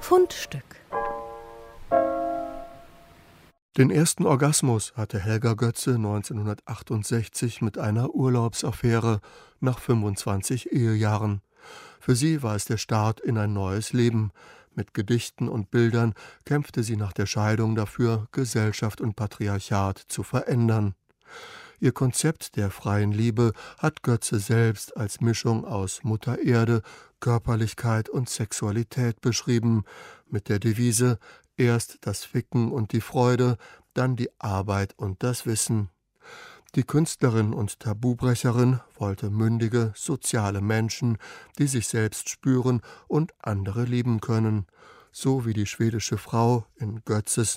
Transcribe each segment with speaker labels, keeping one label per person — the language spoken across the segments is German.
Speaker 1: Fundstück.
Speaker 2: Den ersten Orgasmus hatte Helga Götze 1968 mit einer Urlaubsaffäre nach 25 Ehejahren. Für sie war es der Start in ein neues Leben. Mit Gedichten und Bildern kämpfte sie nach der Scheidung dafür, Gesellschaft und Patriarchat zu verändern. Ihr Konzept der freien Liebe hat Götze selbst als Mischung aus Mutter Erde, Körperlichkeit und Sexualität beschrieben, mit der Devise: erst das Ficken und die Freude, dann die Arbeit und das Wissen. Die Künstlerin und Tabubrecherin wollte mündige, soziale Menschen, die sich selbst spüren und andere lieben können. So wie die schwedische Frau in Götzes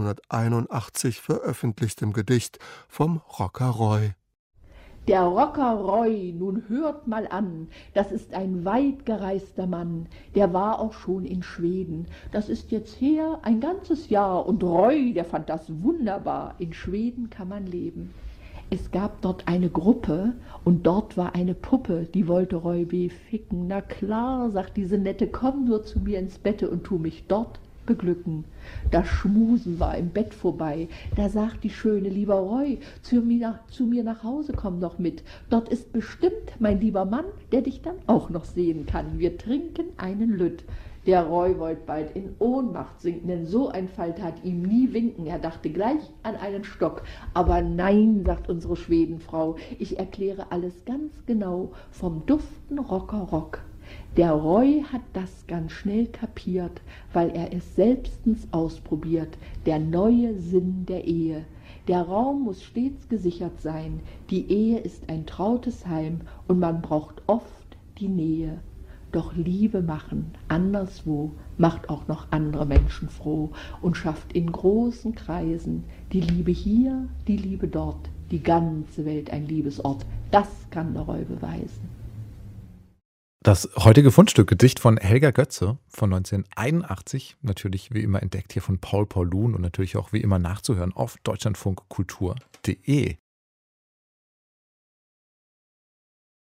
Speaker 2: 1981 veröffentlichtem Gedicht vom Rocker Roy.
Speaker 3: Der Rocker Roy, nun hört mal an, das ist ein weit gereister Mann, der war auch schon in Schweden. Das ist jetzt her ein ganzes Jahr und Roy, der fand das wunderbar. In Schweden kann man leben. Es gab dort eine Gruppe und dort war eine Puppe, die wollte Roy B. ficken. Na klar, sagt diese Nette, komm nur zu mir ins Bette und tu mich dort beglücken. Das Schmusen war im Bett vorbei, da sagt die Schöne, lieber Roy, zu mir nach Hause komm doch mit. Dort ist bestimmt mein lieber Mann, der dich dann auch noch sehen kann. Wir trinken einen Lütt. Der Roy wollte bald in Ohnmacht sinken, denn so ein Fall tat ihm nie winken. Er dachte gleich an einen Stock. Aber nein, sagt unsere Schwedenfrau, ich erkläre alles ganz genau vom duften Rocker-Rock. Der Roy hat das ganz schnell kapiert, weil er es selbstens ausprobiert, der neue Sinn der Ehe. Der Raum muss stets gesichert sein, die Ehe ist ein trautes Heim und man braucht oft die Nähe. Doch Liebe machen, anderswo, macht auch noch andere Menschen froh und schafft in großen Kreisen die Liebe hier, die Liebe dort, die ganze Welt ein Liebesort. Das kann der Roy beweisen.
Speaker 4: Das heutige Fundstück, Gedicht von Helga Götze von 1981, natürlich wie immer entdeckt hier von Paul Paulun und natürlich auch wie immer nachzuhören auf deutschlandfunkkultur.de.